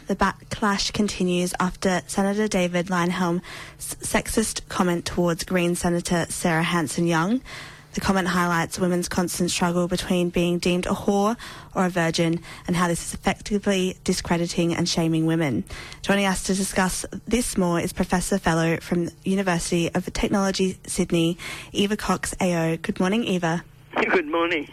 the backlash continues after Senator David Leyonhjelm's sexist comment towards Green Senator Sarah Hanson-Young. The comment highlights women's constant struggle between being deemed a whore or a virgin and how this is effectively discrediting and shaming women. Joining us to discuss this more is Professor Fellow from the University of Technology, Sydney, Eva Cox AO. Good morning, Eva. Good morning.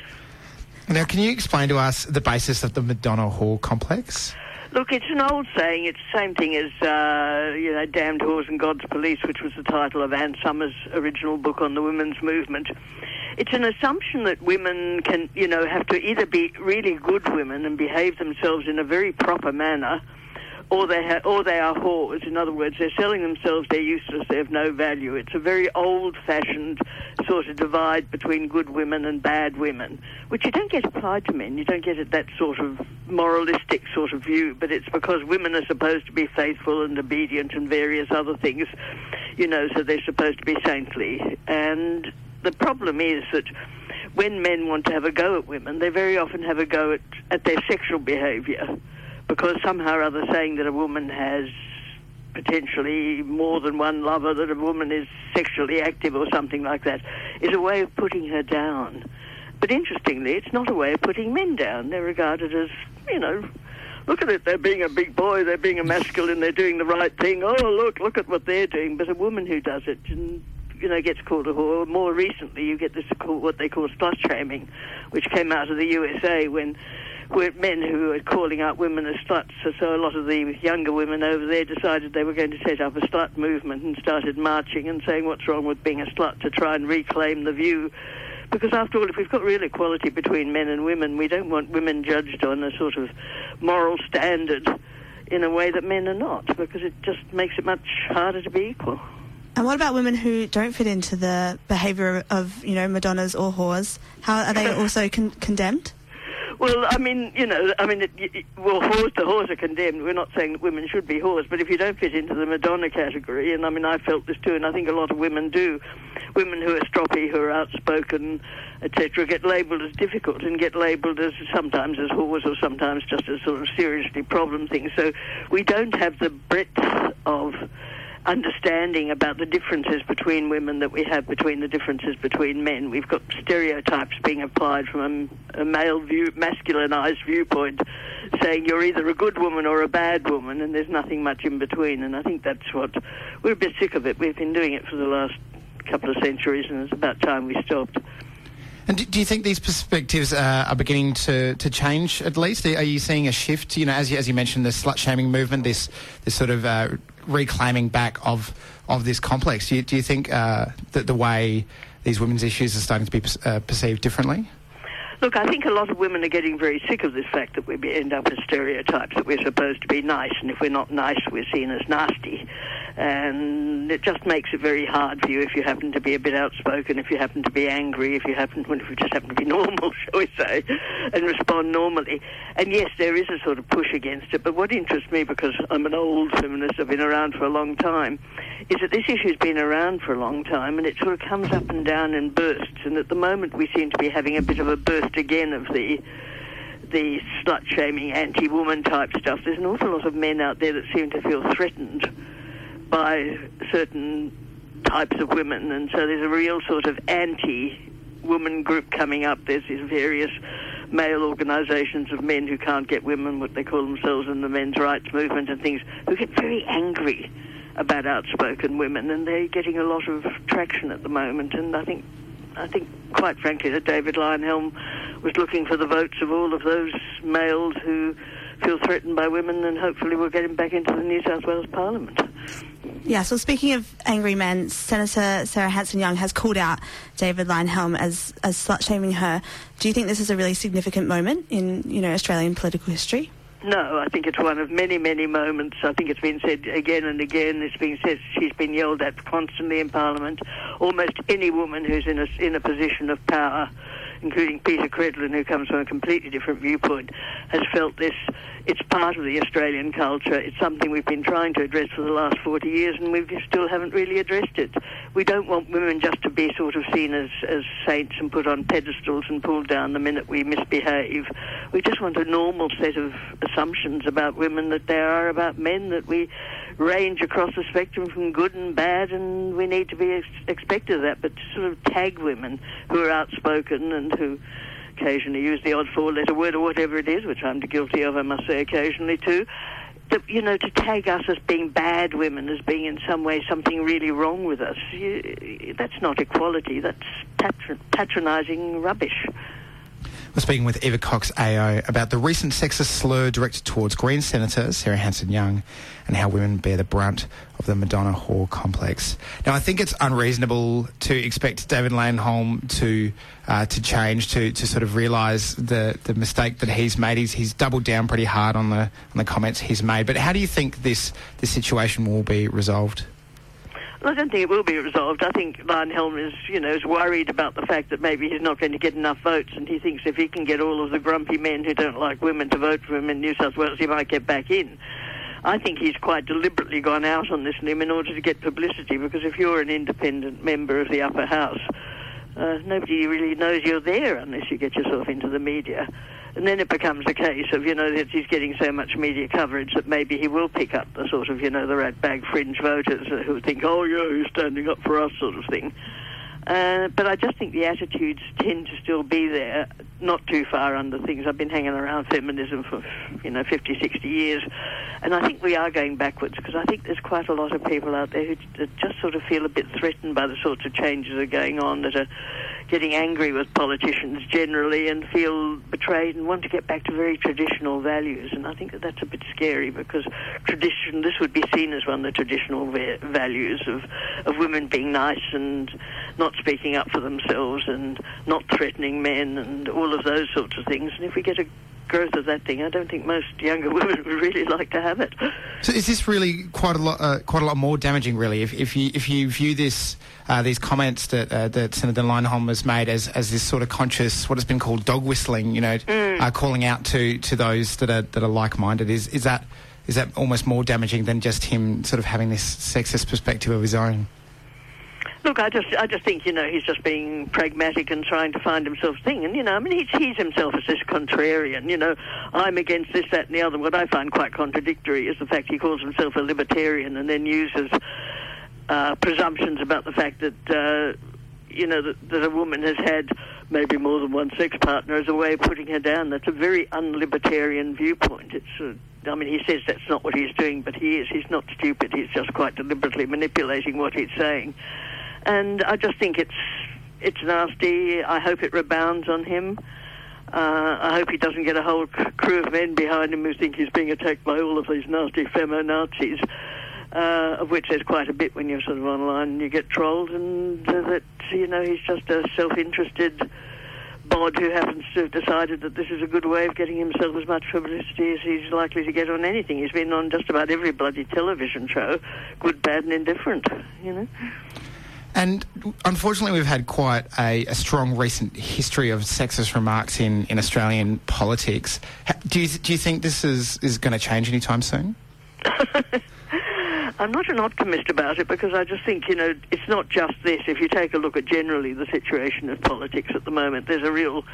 Now, can you explain to us the basis of the Madonna whore complex? Look, it's an old saying. It's the same thing as, Damned Whores and God's Police, which was the title of Anne Summers' original book on the women's movement. It's an assumption that women can, have to either be really good women and behave themselves in a very proper manner, or they are whores. In other words, they're selling themselves, they're useless, they have no value. It's a very old-fashioned sort of divide between good women and bad women, which you don't get applied to men. You don't get that sort of moralistic sort of view, but it's because women are supposed to be faithful and obedient and various other things, so they're supposed to be saintly. And the problem is that when men want to have a go at women, they very often have a go at their sexual behaviour, because somehow or other saying that a woman has potentially more than one lover, that a woman is sexually active or something like that, is a way of putting her down. But interestingly, it's not a way of putting men down. They're regarded as, look at it, they're being a big boy, they're being a masculine, they're doing the right thing. Oh, look at what they're doing. But a woman who does it and gets called a whore. More recently, you get this what they call slut shaming, which came out of the USA when men who were calling out women as sluts. So a lot of the younger women over there decided they were going to set up a slut movement and started marching and saying what's wrong with being a slut, to try and reclaim the view. Because after all, if we've got real equality between men and women, we don't want women judged on a sort of moral standard in a way that men are not, because it just makes it much harder to be equal. And what about women who don't fit into the behaviour of, Madonnas or whores? How are they also condemned? Well, the whores are condemned. We're not saying that women should be whores, but if you don't fit into the Madonna category, and I felt this too, and I think a lot of women do, women who are stroppy, who are outspoken, etc., get labelled as difficult and get labelled as sometimes as whores or sometimes just as sort of seriously problem things. So we don't have the breadth of understanding about the differences between women that we have between the differences between men. We've got stereotypes being applied from a male masculinized viewpoint, saying you're either a good woman or a bad woman, and there's nothing much in between. And I think that's what we're a bit sick of it. We've been doing it for the last couple of centuries, and it's about time we stopped. And do you think these perspectives are beginning to change, at least? Are you seeing a shift, as you mentioned, the slut-shaming movement, this sort of reclaiming back of this complex? Do you think that the way these women's issues are starting to be perceived differently? Look, I think a lot of women are getting very sick of this fact that we end up as stereotypes, that we're supposed to be nice, and if we're not nice, we're seen as nasty. And it just makes it very hard for you if you happen to be a bit outspoken, if you happen to be angry, if you just happen to be normal, shall we say, and respond normally. And yes, there is a sort of push against it, but what interests me, because I'm an old feminist, I've been around for a long time, is that this issue's been around for a long time, and it sort of comes up and down in bursts, and at the moment we seem to be having a bit of a burst again of the slut-shaming, anti-woman type stuff. There's an awful lot of men out there that seem to feel threatened by certain types of women, and so there's a real sort of anti-woman group coming up. There's these various male organisations of men who can't get women, what they call themselves in the men's rights movement and things, who get very angry about outspoken women, and they're getting a lot of traction at the moment. And I think quite frankly that David Leyonhjelm was looking for the votes of all of those males who feel threatened by women, and hopefully we'll get him back into the New South Wales Parliament. Yeah, so speaking of angry men, Senator Sarah Hanson-Young has called out David Leyonhjelm as slut-shaming her. Do you think this is a really significant moment in, Australian political history? No, I think it's one of many, many moments. I think it's been said again and again. It's been said, she's been yelled at constantly in Parliament. Almost any woman who's in a position of power including Peter Credlin, who comes from a completely different viewpoint, has felt this. It's part of the Australian culture. It's something we've been trying to address for the last 40 years, and we still haven't really addressed it. We don't want women just to be sort of seen as saints and put on pedestals and pulled down the minute we misbehave. We just want a normal set of assumptions about women that there are about men, that we range across the spectrum from good and bad, and we need to be expected of that. But to sort of tag women who are outspoken and who occasionally use the odd four-letter word or whatever it is, which I'm guilty of, I must say, occasionally too, to tag us as being bad women, as being in some way something really wrong with us, that's not equality, that's patronising rubbish. We're speaking with Eva Cox AO about the recent sexist slur directed towards Green Senator Sarah Hanson-Young and how women bear the brunt of the Madonna whore complex. Now, I think it's unreasonable to expect David Leyonhjelm to change, to sort of realise the mistake that he's made. He's doubled down pretty hard on the comments he's made. But how do you think this situation will be resolved? Well, I don't think it will be resolved. I think Leyonhjelm is worried about the fact that maybe he's not going to get enough votes, and he thinks if he can get all of the grumpy men who don't like women to vote for him in New South Wales, he might get back in. I think he's quite deliberately gone out on this limb in order to get publicity, because if you're an independent member of the upper house, nobody really knows you're there unless you get yourself into the media. And then it becomes a case of, that he's getting so much media coverage that maybe he will pick up the sort of, the ratbag fringe voters who think, oh, yeah, he's standing up for us sort of thing. But I just think the attitudes tend to still be there, not too far under things. I've been hanging around feminism for, 50, 60 years, and I think we are going backwards, because I think there's quite a lot of people out there who just sort of feel a bit threatened by the sorts of changes that are going on, that are getting angry with politicians generally and feel betrayed and want to get back to very traditional values. And I think that's a bit scary, because this would be seen as one of the traditional values of women being nice and not speaking up for themselves and not threatening men and all of those sorts of things. And if we get a growth of that thing, I don't think most younger women would really like to have it. So is this really quite a lot more damaging, really, if you view this these comments that Senator Leyonhjelm has made as this sort of conscious, what has been called dog whistling, calling out to those that are like-minded? Is that almost more damaging than just him sort of having this sexist perspective of his own? Look, I just think, he's just being pragmatic and trying to find himself a thing. And, he's himself as this contrarian, I'm against this, that and the other. What I find quite contradictory is the fact he calls himself a libertarian and then uses presumptions about the fact that, that a woman has had maybe more than one sex partner as a way of putting her down. That's a very un-libertarian viewpoint. He says that's not what he's doing, but he is. He's not stupid. He's just quite deliberately manipulating what he's saying. And I just think it's nasty. I hope it rebounds on him. I hope he doesn't get a whole crew of men behind him who think he's being attacked by all of these nasty femo-Nazis, of which there's quite a bit when you're sort of online and you get trolled, and that, he's just a self-interested bod who happens to have decided that this is a good way of getting himself as much publicity as he's likely to get on anything. He's been on just about every bloody television show, good, bad and indifferent, And unfortunately, we've had quite a strong recent history of sexist remarks in Australian politics. Do you think this is going to change anytime soon? I'm not an optimist about it, because I just think, it's not just this. If you take a look at generally the situation of politics at the moment, there's a real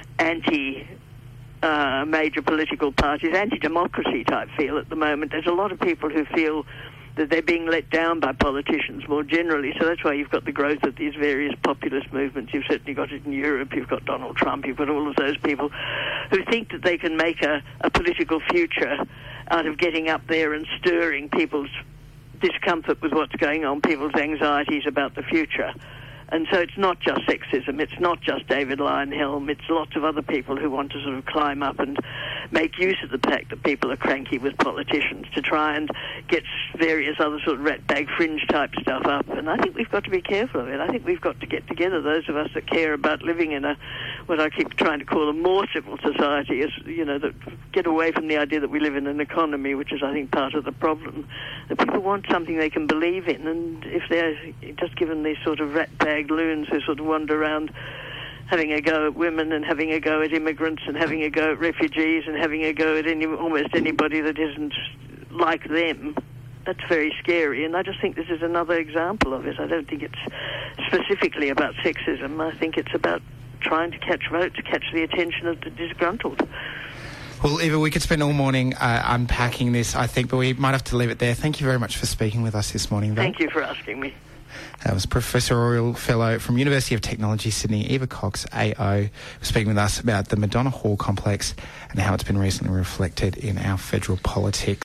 major political parties, anti-democracy type feel at the moment. There's a lot of people who feel that they're being let down by politicians more generally. So that's why you've got the growth of these various populist movements. You've certainly got it in Europe. You've got Donald Trump. You've got all of those people who think that they can make a political future out of getting up there and stirring people's discomfort with what's going on, people's anxieties about the future. And so it's not just sexism, it's not just David Leyonhjelm, it's lots of other people who want to sort of climb up and make use of the fact that people are cranky with politicians to try and get various other sort of ratbag fringe type stuff up. And I think we've got to be careful of it. I think we've got to get together, those of us that care about living in what I keep trying to call a more civil society, that get away from the idea that we live in an economy, which is, I think, part of the problem. That people want something they can believe in, and if they're just given these sort of ratbag loons who sort of wander around having a go at women and having a go at immigrants and having a go at refugees and having a go at almost anybody that isn't like them. That's very scary, and I just think this is another example of it. I don't think it's specifically about sexism. I think it's about trying to catch votes, catch the attention of the disgruntled. Well, Eva, we could spend all morning unpacking this, I think, but we might have to leave it there. Thank you very much for speaking with us this morning, though. Thank you for asking me. That was Professorial Fellow from University of Technology, Sydney, Eva Cox, AO, speaking with us about the Madonna Hall complex and how it's been recently reflected in our federal politics.